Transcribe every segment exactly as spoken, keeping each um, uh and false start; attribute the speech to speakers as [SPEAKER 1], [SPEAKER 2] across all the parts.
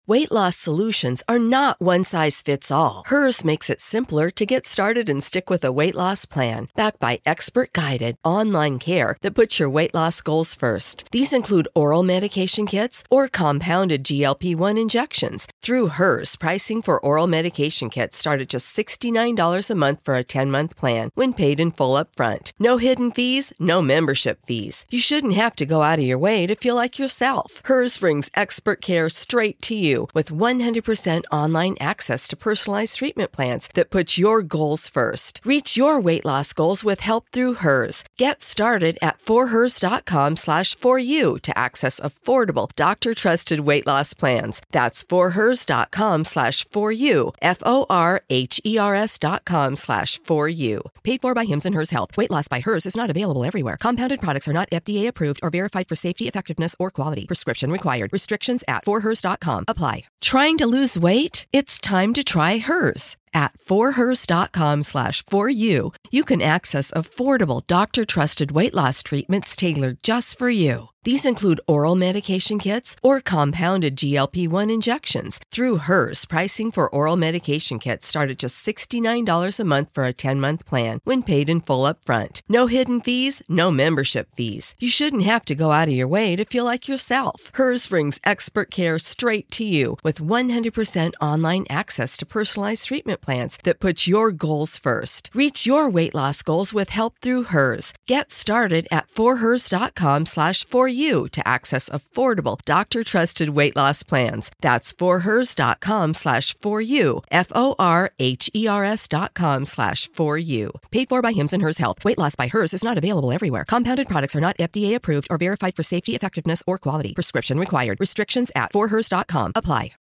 [SPEAKER 1] Weight loss solutions are not one size fits all. Hers makes it simpler to get started and stick with a weight loss plan, backed by expert-guided online care that puts your weight loss goals first. These include oral medication kits or compounded G L P one injections. Through Hers, pricing for oral medication kits start at just sixty-nine dollars a month for a ten-month plan when paid in full upfront. No hidden fees, no membership fees. You shouldn't have to go out of your way to feel like yourself. Hers brings expert care straight to you with one hundred percent online access to personalized treatment plans that put your goals first. Reach your weight loss goals with help through Hers. Get started at forhers.com slash for you to access affordable, doctor-trusted weight loss plans. That's forhers.com slash for you, F O R H E R S dot com slash for you. Paid for by Hims and Hers Health. Weight loss by Hers is not available everywhere. Compounded products are not F D A approved or verified for safety, effectiveness, or quality. Prescription required. Restrictions at forhers dot com apply. Trying to lose weight? It's time to try Hers. At forhers.com slash for you, you can access affordable, doctor-trusted weight loss treatments tailored just for you. These include oral medication kits or compounded G L P one injections. Through Hers, pricing for oral medication kits start at just sixty-nine dollars a month for a ten-month plan when paid in full upfront. No hidden fees, no membership fees. You shouldn't have to go out of your way to feel like yourself. Hers brings expert care straight to you with one hundred percent online access to personalized treatment plans that put your goals first. Reach your weight loss goals with help through Hers. Get started at forhers.com slash for you to access affordable, doctor-trusted weight loss plans. That's forhers.com slash for you, F O R H E R S dot com slash for you. Paid for by Hims and Hers Health. Weight loss by Hers is not available everywhere. Compounded products are not F D A approved or verified for safety, effectiveness, or quality. Prescription required. Restrictions at forhers dot com apply.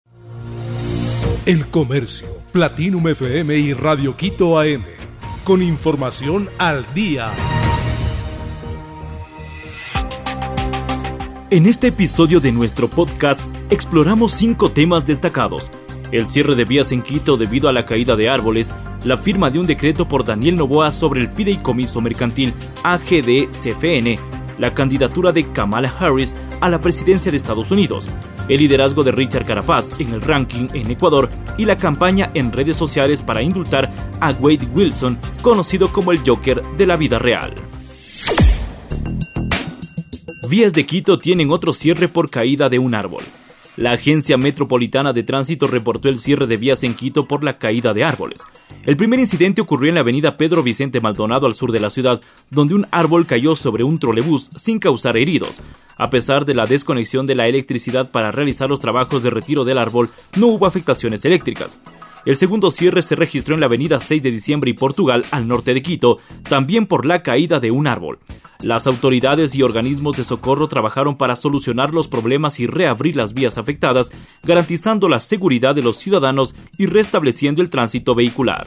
[SPEAKER 2] El Comercio, Platinum F M y Radio Quito A M. Con información al día.
[SPEAKER 3] En este episodio de nuestro podcast exploramos cinco temas destacados: el cierre de vías en Quito debido a la caída de árboles, la firma de un decreto por Daniel Noboa sobre el fideicomiso mercantil A G D C F N, la candidatura de Kamala Harris a la presidencia de Estados Unidos, el liderazgo de Richard Carapaz en el ranking en Ecuador y la campaña en redes sociales para indultar a Wade Wilson, conocido como el Joker de la vida real. Vías de Quito tienen otro cierre por caída de un árbol. La Agencia Metropolitana de Tránsito reportó el cierre de vías en Quito por la caída de árboles. El primer incidente ocurrió en la avenida Pedro Vicente Maldonado al sur de la ciudad, donde un árbol cayó sobre un trolebús sin causar heridos. A pesar de la desconexión de la electricidad para realizar los trabajos de retiro del árbol, no hubo afectaciones eléctricas. El segundo cierre se registró en la avenida seis de diciembre y Portugal, al norte de Quito, también por la caída de un árbol. Las autoridades y organismos de socorro trabajaron para solucionar los problemas y reabrir las vías afectadas, garantizando la seguridad de los ciudadanos y restableciendo el tránsito vehicular.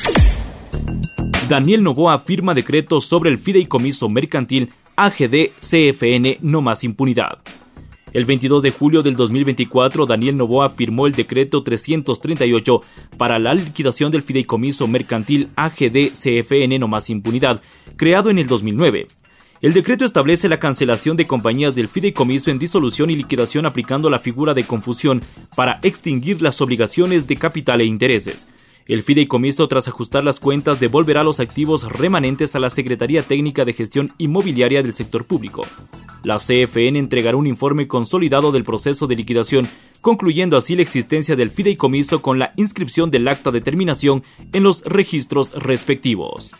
[SPEAKER 3] Daniel Noboa firma decreto sobre el fideicomiso mercantil A G D C F N No Más Impunidad. El veintidós de julio del dos mil veinticuatro, Daniel Noboa firmó el decreto trescientos treinta y ocho para la liquidación del fideicomiso mercantil A G D C F N No Más Impunidad, creado en el dos mil nueve. El decreto establece la cancelación de compañías del fideicomiso en disolución y liquidación aplicando la figura de confusión para extinguir las obligaciones de capital e intereses. El fideicomiso, tras ajustar las cuentas, devolverá los activos remanentes a la Secretaría Técnica de Gestión Inmobiliaria del Sector Público. La C F N entregará un informe consolidado del proceso de liquidación, concluyendo así la existencia del fideicomiso con la inscripción del acta de terminación en los registros respectivos.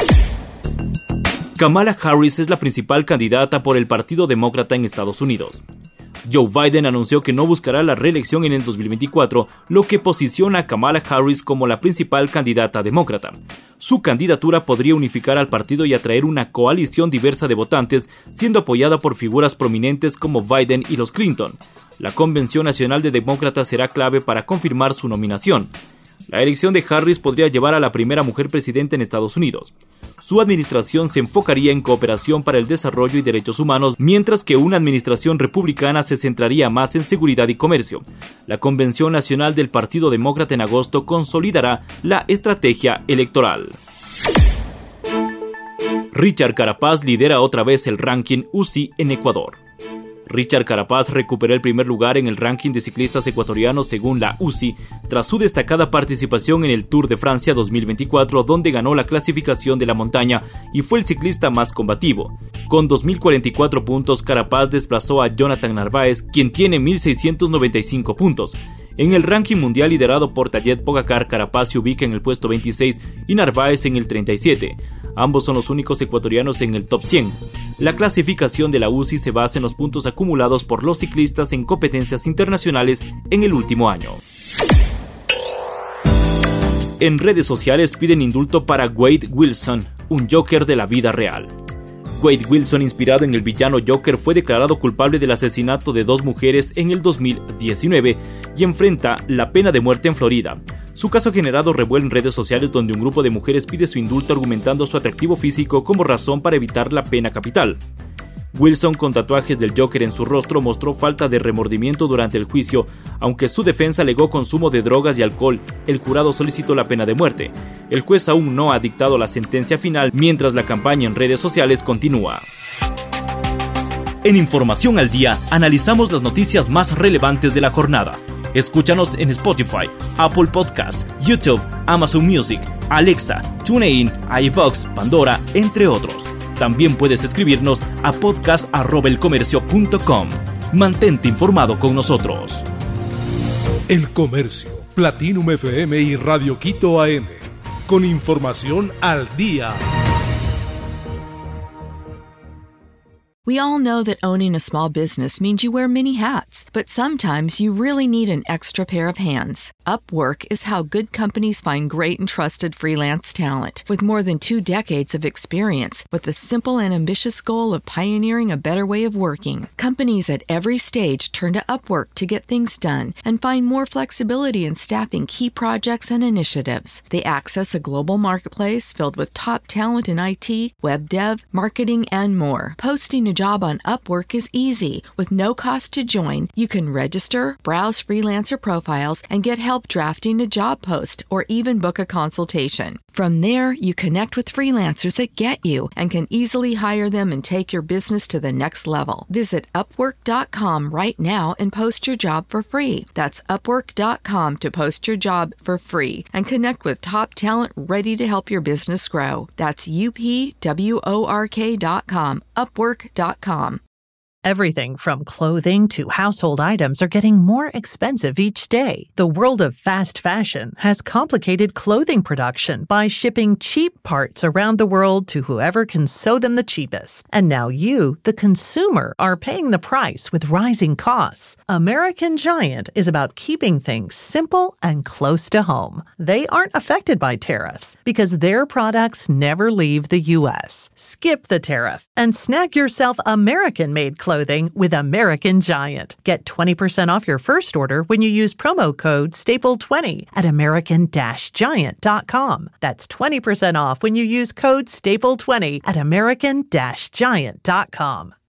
[SPEAKER 3] Kamala Harris es la principal candidata por el Partido Demócrata en Estados Unidos. Joe Biden anunció que no buscará la reelección en el dos mil veinticuatro, lo que posiciona a Kamala Harris como la principal candidata demócrata. Su candidatura podría unificar al partido y atraer una coalición diversa de votantes, siendo apoyada por figuras prominentes como Biden y los Clinton. La Convención Nacional de Demócratas será clave para confirmar su nominación. La elección de Harris podría llevar a la primera mujer presidenta en Estados Unidos. Su administración se enfocaría en cooperación para el desarrollo y derechos humanos, mientras que una administración republicana se centraría más en seguridad y comercio. La Convención Nacional del Partido Demócrata en agosto consolidará la estrategia electoral. Richard Carapaz lidera otra vez el ranking U C I en Ecuador. Richard Carapaz recuperó el primer lugar en el ranking de ciclistas ecuatorianos según la U C I, tras su destacada participación en el Tour de Francia dos mil veinticuatro, donde ganó la clasificación de la montaña y fue el ciclista más combativo. Con dos mil cuarenta y cuatro puntos, Carapaz desplazó a Jonathan Narváez, quien tiene mil seiscientos noventa y cinco puntos. En el ranking mundial liderado por Tadej Pogacar, Carapaz se ubica en el puesto veintiséis y Narváez en el treinta y siete. Ambos son los únicos ecuatorianos en el top cien. La clasificación de la U C I se basa en los puntos acumulados por los ciclistas en competencias internacionales en el último año. En redes sociales piden indulto para Wade Wilson, un Joker de la vida real. Wade Wilson, inspirado en el villano Joker, fue declarado culpable del asesinato de dos mujeres en el dos mil diecinueve y enfrenta la pena de muerte en Florida. Su caso ha generado revuelo en redes sociales, donde un grupo de mujeres pide su indulto argumentando su atractivo físico como razón para evitar la pena capital. Wilson, con tatuajes del Joker en su rostro, mostró falta de remordimiento durante el juicio, aunque su defensa alegó consumo de drogas y alcohol. El jurado solicitó la pena de muerte. El juez aún no ha dictado la sentencia final, mientras la campaña en redes sociales continúa. En Información al Día, analizamos las noticias más relevantes de la jornada. Escúchanos en Spotify, Apple Podcasts, YouTube, Amazon Music, Alexa, TuneIn, iVoox, Pandora, entre otros. También puedes escribirnos a podcast arroba elcomercio punto com. Mantente informado con nosotros.
[SPEAKER 2] El Comercio, Platinum F M y Radio Quito A M. Con información al día.
[SPEAKER 4] We all know that owning a small business means you wear many hats, but sometimes you really need an extra pair of hands. Upwork is how good companies find great and trusted freelance talent. With more than two decades of experience, with the simple and ambitious goal of pioneering a better way of working, companies at every stage turn to Upwork to get things done and find more flexibility in staffing key projects and initiatives. They access a global marketplace filled with top talent in I T, web dev, marketing, and more. Posting a job on Upwork is easy. With no cost to join, you can register, browse freelancer profiles, and get help drafting a job post or even book a consultation. From there, you connect with freelancers that get you and can easily hire them and take your business to the next level. Visit upwork dot com right now and post your job for free. That's upwork dot com to post your job for free and connect with top talent ready to help your business grow. That's U P W O R K dot com, upwork dot com.
[SPEAKER 5] Everything from clothing to household items are getting more expensive each day. The world of fast fashion has complicated clothing production by shipping cheap parts around the world to whoever can sew them the cheapest. And now you, the consumer, are paying the price with rising costs. American Giant is about keeping things simple and close to home. They aren't affected by tariffs because their products never leave the U S. Skip the tariff and snag yourself American-made clothing with American Giant. Get twenty percent off your first order when you use promo code staple twenty at american giant dot com. That's twenty percent off when you use code staple twenty at american giant dot com.